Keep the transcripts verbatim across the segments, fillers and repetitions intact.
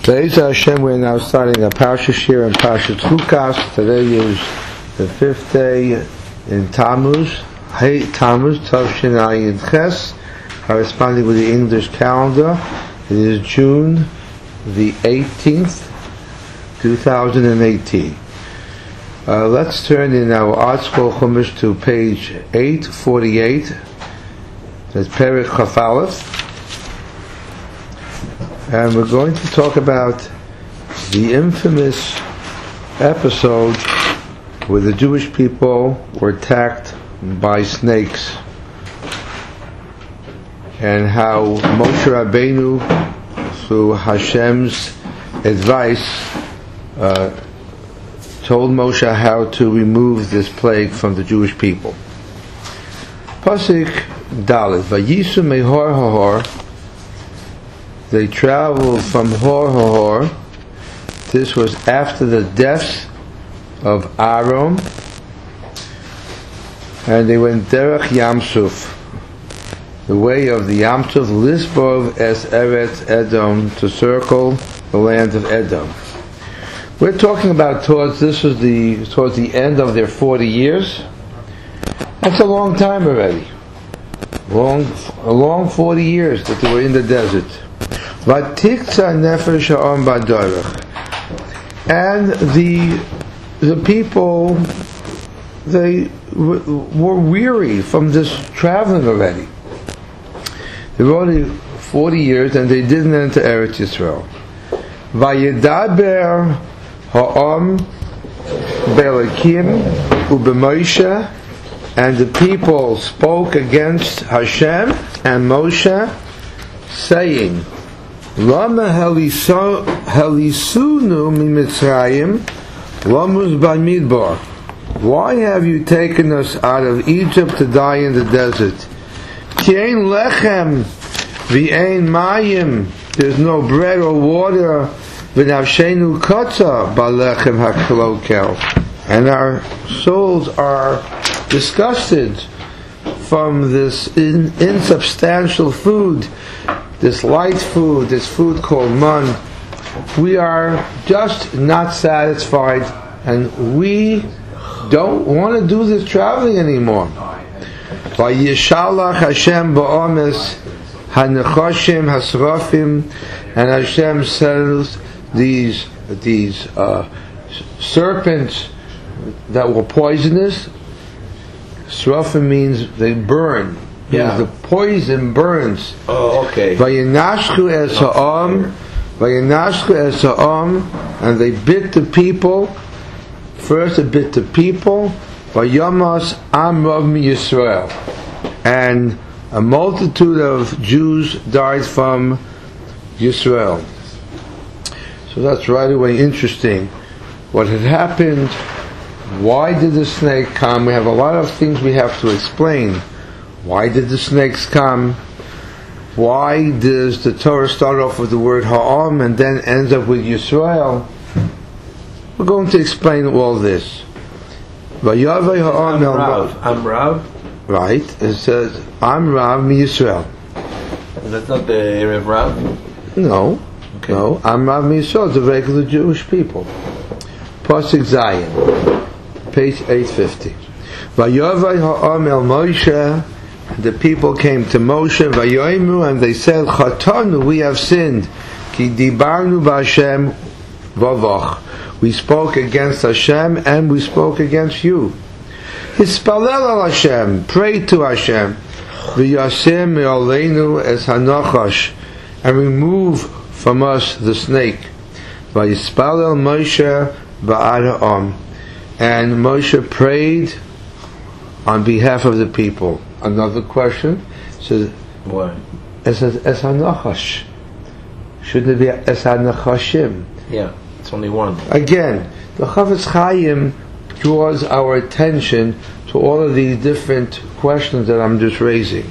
Be'ez Hashem, we're now starting a Parsha Shir and Parsha Chukas. Today is the fifth day in Tammuz, Hey Tammuz, Tavshin Ayin Ches, corresponding with the English calendar. It is June the eighteenth, two thousand eighteen. Uh, let's turn in our Art Scroll Chumash to page eight forty-eight. That's Perek Chaf Aleph. And we're going to talk about the infamous episode where the Jewish people were attacked by snakes, and how Moshe Rabbeinu, through Hashem's advice, uh, told Moshe how to remove this plague from the Jewish people. Pasuk Dalet, Vayisu mehor hahor. They traveled from Hor Hahor. This was after the deaths of Aaron, and they went Derech Yamsuf, the way of the Yamsuf, Lisbov es Eretz Edom, to circle the land of Edom. We're talking about towards this was the towards the end of their forty years. That's a long time already. Long, a long forty years that they were in the desert. And the the people, they w- were weary from this traveling already. They were already forty years and they didn't enter Eretz Yisrael. Vayedaber ha'am be'Elokim u'b'Moshe, and the people spoke against Hashem and Moshe, saying, Lama helisunu mimitzrayim lamus b'midbar. Why have you taken us out of Egypt to die in the desert? Ki ein lechem v'ein mayim. There's no bread or water. V'nafshenu kotza b'lechem haklokel. And our souls are disgusted from this in, insubstantial food, this light food, this food called man. We are just not satisfied, and we don't want to do this traveling anymore. Vayishalach Hashem ba'omes hanechoshim hasrafim, and Hashem sends these these uh, serpents that were poisonous. Srafim means they burn. Yeah. The poison burns. Oh, okay. Vayinashchu es ha'am, Vayinashchu es ha'am, and they bit the people. First, they bit the people. Vayamas am rav miYisrael, and a multitude of Jews died from Yisrael. So that's right away interesting. What had happened? Why did the snake come? We have a lot of things we have to explain. Why did the snakes come? Why does the Torah start off with the word ha'am and then ends up with Yisrael? We're going to explain all this. Vayavay ha'am el Rav. I'm Rav. Right. It says, I'm Rav miYisrael. That's not the Erev Rav? No. Okay. No. I'm Rav miYisrael, the regular Jewish people. Pasuk Zayin, page eight fifty. Vayavay ha'am el Moshe. The people came to Moshe, Vayoimu, and they said, Chatanu, we have sinned. Ki dibarnu b'Hashem vavach. We spoke against Hashem and we spoke against you. Hispalel al Hashem, pray to Hashem. V'yasem me'aleinu es hanachash, and remove from us the snake. Vayispalel Moshe ba'ad ha'am, and Moshe prayed on behalf of the people. Another question says, what? It says es hanachash. Shouldn't it be es hanachashim? Yeah, it's only one. Again, the Chavetz Chaim draws our attention to all of these different questions that I'm just raising.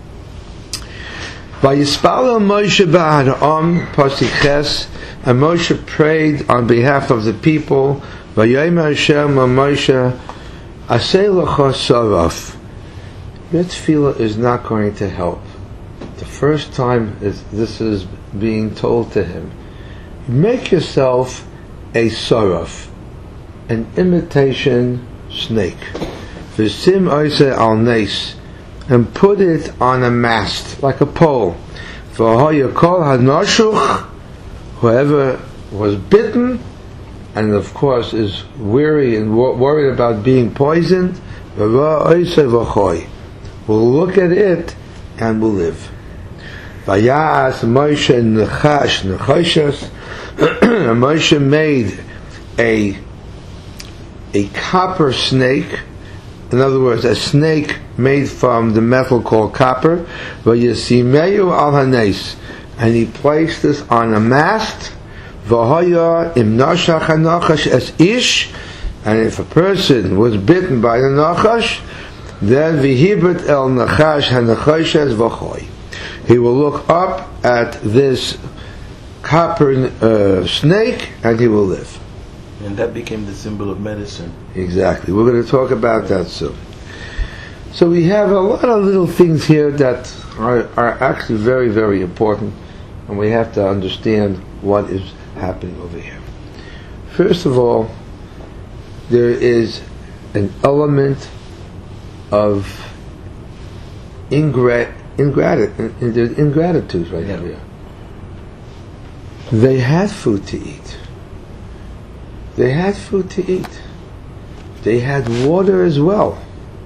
Vayispalel Moshe ba'ad ha'am, pasuk ches, and Moshe prayed on behalf of the people. Vayomer Hashem Moshe, aseh lecha saraf. Your tefillah is not going to help. The first time is, this is being told to him, make yourself a saraf, an imitation snake. V'sim oiseh al nes, and put it on a mast, like a pole. V'hoyakol hanashuch, whoever was bitten, and of course is weary and wor- worried about being poisoned, will look at it and will live. Vayas Moshe nechash nechoshes. Moshe made a a copper snake. In other words, a snake made from the metal called copper. Vayasimeyu al hanes, and he placed this on a mast. V'hoya im nashach hanachash es ish, and if a person was bitten by the nachash, then v'hibet el nachash hanachashes v'choy. He will look up at this copper uh, snake and he will live. And that became the symbol of medicine. Exactly. We're going to talk about that soon. So we have a lot of little things here that are, are actually very, very important, and we have to understand what is happening over here. First of all, there is an element of ingrat- ingratitude, there's ingratitude right Yeah. here. They had food to eat. They had food to eat. They had water as well.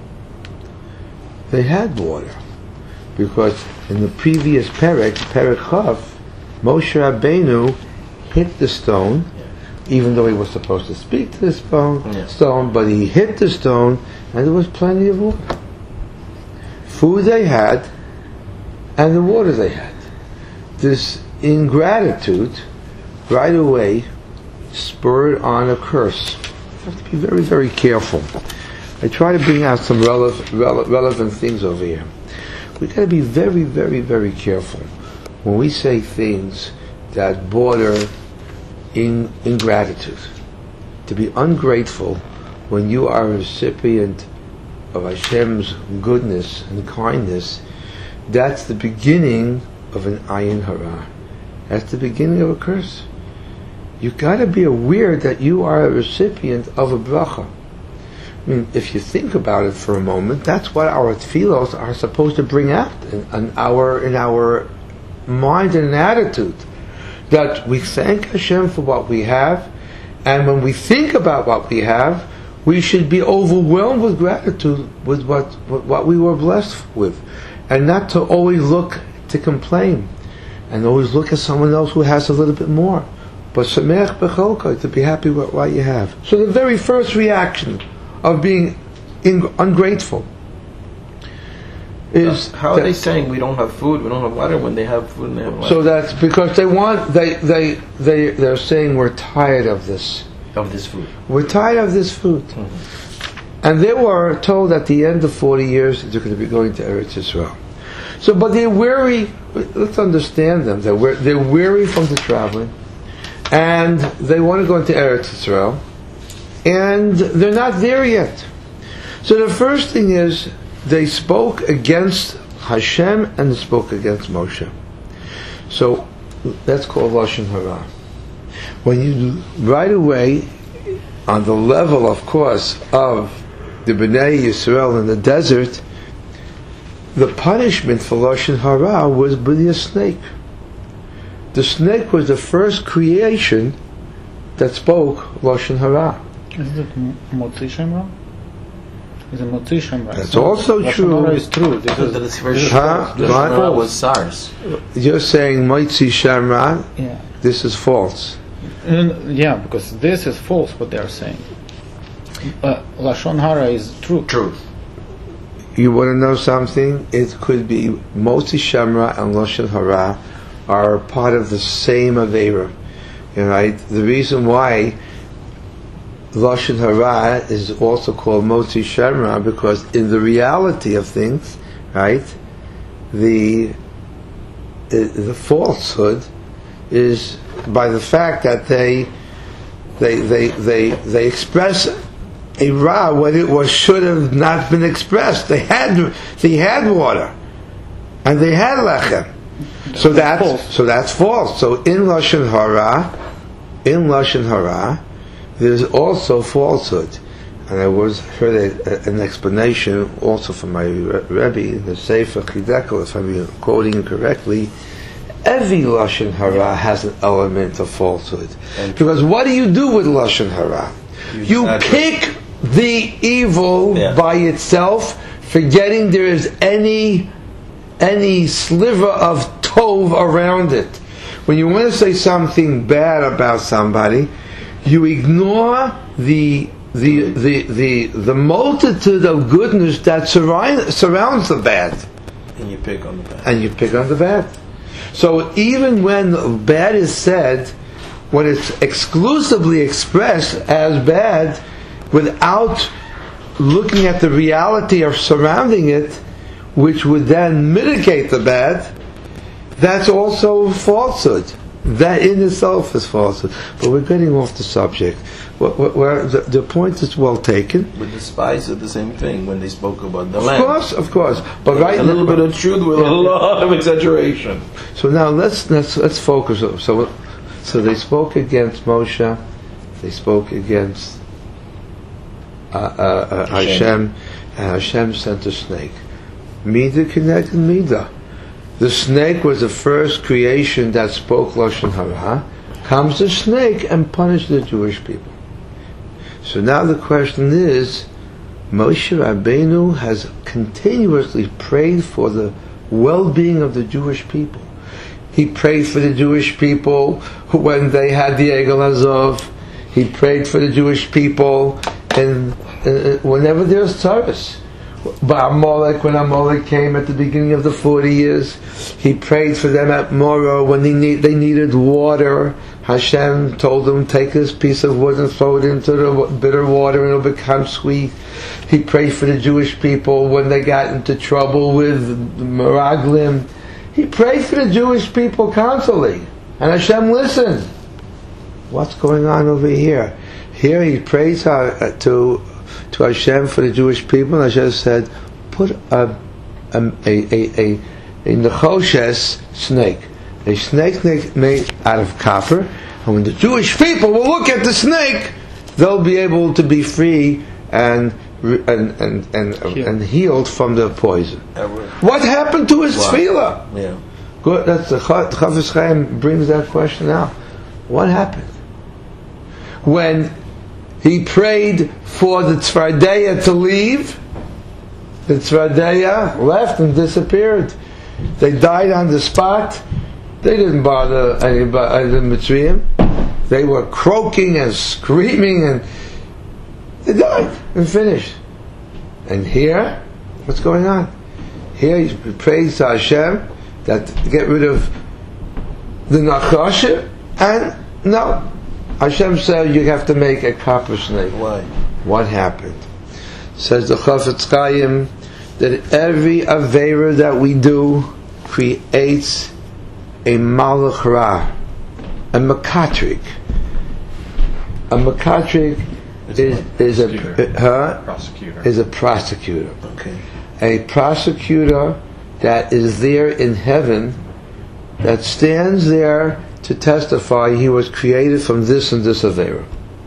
They had water. Because in the previous Perek, Perek Chav, Moshe Rabbeinu hit the stone, even though he was supposed to speak to the stone, Yeah. stone, but he hit the stone and there was plenty of water. Food they had and the water they had. This ingratitude right away spurred on a curse. You have to be very, very careful. I try to bring out some relevant, relevant things over here. We got to be very, very, very careful when we say things that border in ingratitude. To be ungrateful when you are a recipient of Hashem's goodness and kindness, that's the beginning of an ayin hara. That's the beginning of a curse. You got to be aware that you are a recipient of a bracha. I mean, if you think about it for a moment, that's what our tefillos are supposed to bring out in, in our in our mind and attitude. That we thank Hashem for what we have, and when we think about what we have, we should be overwhelmed with gratitude with what with what we were blessed with, and not to always look to complain, and always look at someone else who has a little bit more. But sameach b'cholkai, to be happy with what you have. So the very first reaction of being in, ungrateful is How are that, they saying we don't have food, we don't have water when they have food and they have water? so that's because they want they they they they're saying we're tired of this. Of this food. We're tired of this food. Mm-hmm. And they were told at the end of forty years they're going to be going to Eretz Yisrael. So, but they're weary. Let's understand them. They're we- they're weary from the traveling, and they want to go into Eretz Yisrael, and they're not there yet. So the first thing is they spoke against Hashem and they spoke against Moshe. So that's called Lashon Hara. When you right away, on the level, of course, of the Bnei Yisrael in the desert, the punishment for Lashon Hara was by a snake. The snake was the first creation that spoke Lashon Hara. Is it Motzi Shemra? Is it Motzi Shemra? That's also Lashon true. Hara is true. This Because is, the first Huh? the What? Shemra was SARS. You're saying Moitzi Shamra, yeah. this is false. And, yeah, because this is false what they are saying. Uh, Lashon Hara is true. Truth. You want to know something? It could be Motzi Shamra and Lashon Hara are part of the same Aveira. Right? The reason why Lashon Hara is also called Motzi Shamra because in the reality of things, right, the the, the falsehood is by the fact that they they they they they express a ra when it was should have not been expressed. They had they had water and they had lechem. So that's false. so that's false. So in Lashon Hara, in Lashon Hara, there's also falsehood. And I was heard a, a, an explanation also from my Rebbe, the Sefer Chidekel, if I'm quoting correctly. Every Lashon Hara has an element of falsehood. Because what do you do with Lashon Hara? You, you pick the evil yeah. by itself, forgetting there is any any sliver of tov around it. When you want to say something bad about somebody, you ignore the the the the, the multitude of goodness that surround, surrounds the bad. And you pick on the bad. And you pick on the bad. So even when bad is said, when it's exclusively expressed as bad, without looking at the reality of surrounding it, which would then mitigate the bad, that's also falsehood. That in itself is falsehood. But we're getting off the subject. Where, where the, the point is well taken. But the spies did the same thing when they spoke about the of land. Of course, of course. But There's right a little now, bit of truth with a lot of exaggeration. So now let's let's let's focus. So so they spoke against Moshe. They spoke against uh, uh, uh, Hashem, and Hashem sent a snake. Midah connected Midah. The snake was the first creation that spoke Lashon Hara. Comes the snake and punished the Jewish people. So now the question is, Moshe Rabbeinu has continuously prayed for the well-being of the Jewish people. He prayed for the Jewish people who, when they had the Egel Azov. He prayed for the Jewish people and uh, whenever there's tzarus. But Amalek, when Amalek came at the beginning of the forty years, he prayed for them at Morah when they, need, they needed water. Hashem told them, take this piece of wood and throw it into the bitter water and it'll become sweet. He prayed for the Jewish people when they got into trouble with Meraglim. He prayed for the Jewish people constantly. And Hashem listened. What's going on over here? Here he prays uh, to to Hashem for the Jewish people, and Hashem said, put a a a a, a, a nechoshes snake, a snake made out of copper, and when the Jewish people will look at the snake, they'll be able to be free and and and and, Heal. and healed from the poison. What happened to his wow. tefillah? Yeah, good. That's the Chafetz Chaim brings that question out. What happened when he prayed for the Tzvardeya to leave? The Tzvardeya left and disappeared. They died on the spot. They didn't bother anybody, the Mitzrayim. They were croaking and screaming, and they died and finished. And here, what's going on? Here he prays to Hashem that get rid of the Nachash, and no. Hashem said you have to make a copper snake. Why? What happened? Says the Chafetz Chaim that every Aveira that we do creates a Malach Ra, a Makatrik. A Makatrik is, is a huh? prosecutor. Is a prosecutor. Okay. A prosecutor that is there in heaven, that stands there to testify he was created from this and this Aveira.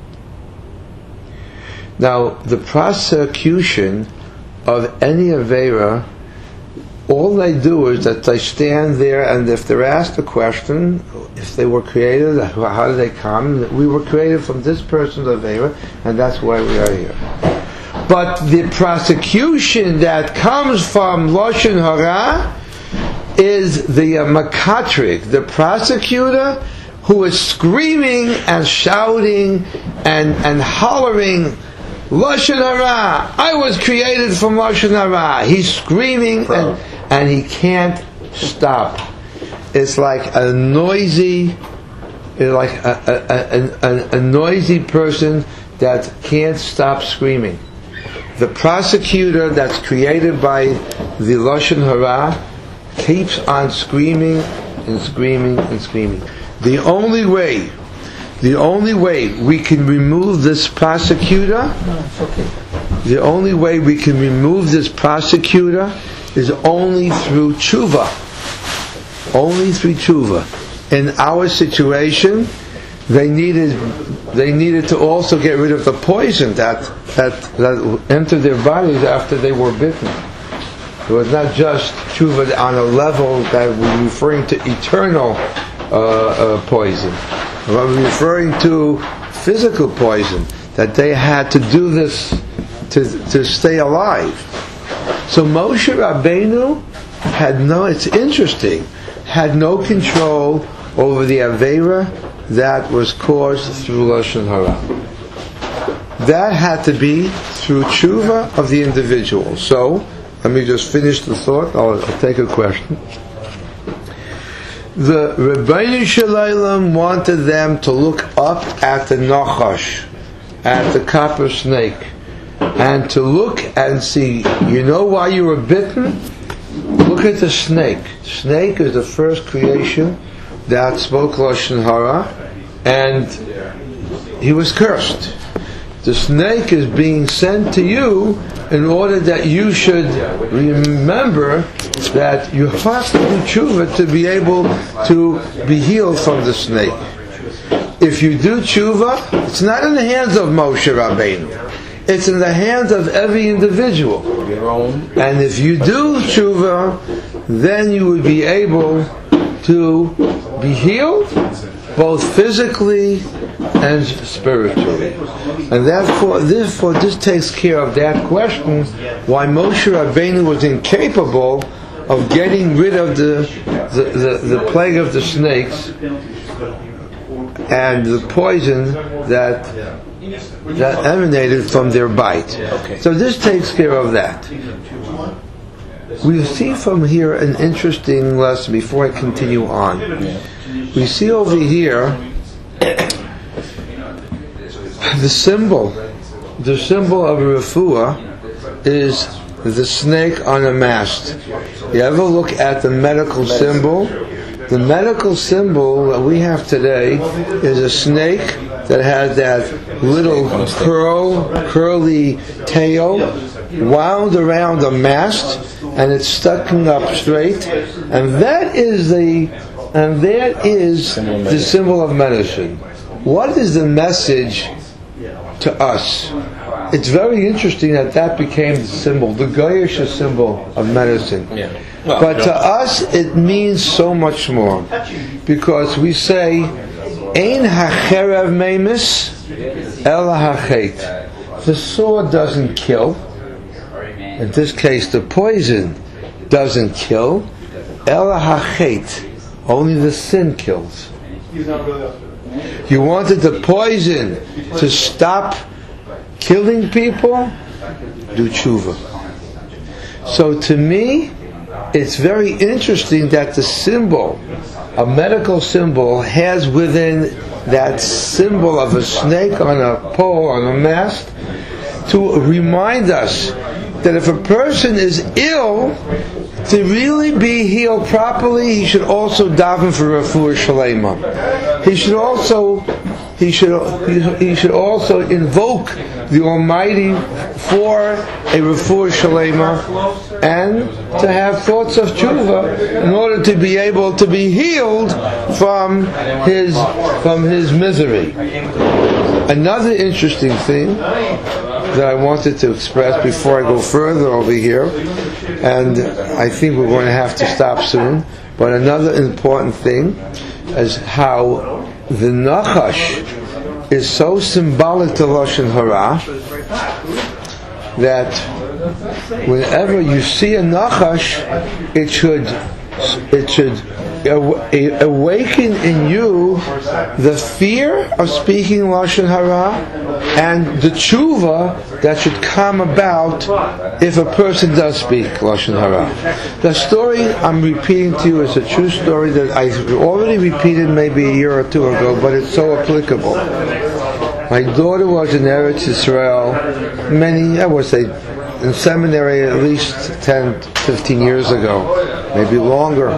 Now, the prosecution of any Aveira, all they do is that they stand there, and if they're asked a question, if they were created, how did they come? We were created from this person's Aveira, and that's why we are here. But the prosecution that comes from Lashon Hara is the uh, Makatrik, the prosecutor who is screaming and shouting and, and hollering, Lashon Hara, I was created from Lashon Hara. He's screaming and, and he can't stop. It's like a noisy, like a, a, a, a noisy person that can't stop screaming. The prosecutor that's created by the Lashon Hara keeps on screaming and screaming and screaming. The only way, the only way we can remove this prosecutor, No, it's okay. the only way we can remove this prosecutor is only through tshuva. Only through tshuva. In our situation, they needed they needed to also get rid of the poison that that that entered their bodies after they were bitten. It was not just tshuva on a level that we're referring to eternal uh, uh, poison. We're referring to physical poison, that they had to do this to to stay alive. So Moshe Rabbeinu had no, it's interesting, had no control over the Aveira that was caused through Lashon Hara. That had to be through tshuva of the individual. So, let me just finish the thought, I'll, I'll take a question. The Rebbeinu Shalom wanted them to look up at the Nachash, at the copper snake, and to look and see, you know why you were bitten? Look at the snake. Snake is the first creation that spoke Lashon Hara, and he was cursed. The snake is being sent to you in order that you should remember that you have to do tshuva to be able to be healed from the snake. If you do tshuva, it's not in the hands of Moshe Rabbeinu. It's in the hands of every individual. And if you do tshuva, then you would be able to be healed, both physically and spiritually. And therefore, therefore this takes care of that question, why Moshe Rabbeinu was incapable of getting rid of the, the, the, the plague of the snakes and the poison that that emanated from their bite. So this takes care of that. We see from here an interesting lesson before I continue on. We see over here the symbol. The symbol of a refuah is the snake on a mast. You ever look at the medical symbol? The medical symbol that we have today is a snake that has that little curl, curly tail wound around a mast, and it's sticking up straight, and that is the and that is the symbol of medicine. What is the message to us? It's very interesting that that became the symbol, the Goyish symbol of medicine. Yeah. Well, but to us, it means so much more, because we say, "Ein hacherev meimis, ela hachet." The sword doesn't kill. In this case, the poison doesn't kill. Ela hachet, only the sin kills. You wanted the poison to stop killing people? Do tshuva. So to me, it's very interesting that the symbol, a medical symbol, has within that symbol of a snake on a pole, on a mast, to remind us that if a person is ill, to really be healed properly, he should also daven for refuah shalema. He should also he should he should also invoke the Almighty for a refuah shalema, and to have thoughts of tshuva in order to be able to be healed from his from his misery. Another interesting thing that I wanted to express before I go further over here, and I think we're going to have to stop soon, but another important thing is how the Nachash is so symbolic to Lashon Hara that whenever you see a Nachash, it should it should awaken in you the fear of speaking Lashon Hara and the tshuva that should come about if a person does speak Lashon Hara. The story I'm repeating to you is a true story that I already repeated maybe a year or two ago, but it's so applicable. My daughter was in Eretz Israel many, I would say, in seminary at least ten, fifteen years ago, maybe longer.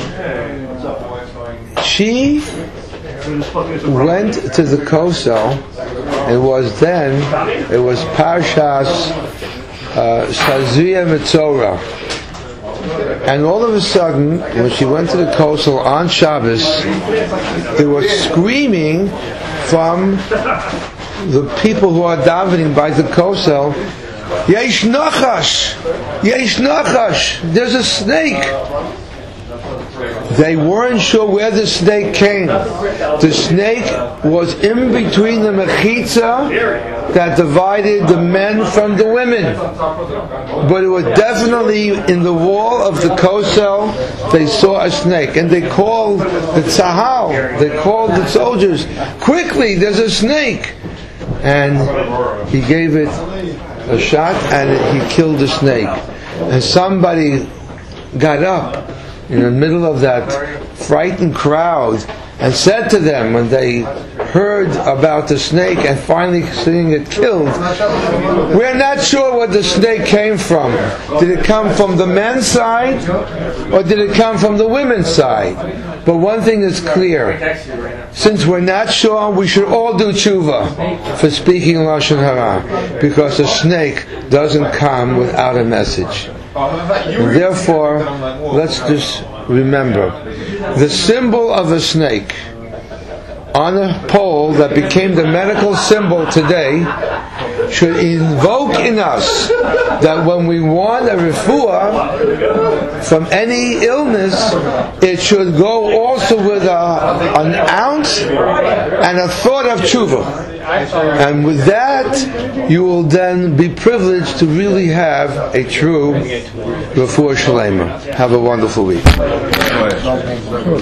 She went to the Kosel. It was then, it was Parshas uh, Shazia Mitzorah. And all of a sudden, when she went to the kosel on Shabbos, there was screaming from the people who are davening by the kosel, Yesh Nachash! Yesh Nachash! There's a snake! They weren't sure where the snake came. The snake was in between the mechitza that divided the men from the women. But it was definitely in the wall of the kosel. They saw a snake. And they called the tzahal, they called the soldiers, quickly, there's a snake! And he gave it a shot and he killed the snake. And somebody got up in the middle of that frightened crowd and said to them when they heard about the snake and finally seeing it killed, we're not sure where the snake came from. Did it come from the men's side or did it come from the women's side? But one thing is clear, since we're not sure, we should all do tshuva for speaking Lashon Hara, because a snake doesn't come without a message. And therefore, let's just remember, the symbol of a snake on a pole that became the medical symbol today should invoke in us that when we want a refuah from any illness, it should go also with a, an ounce and a thought of tshuva. And with that, you will then be privileged to really have a true refuah shlema. Have a wonderful week.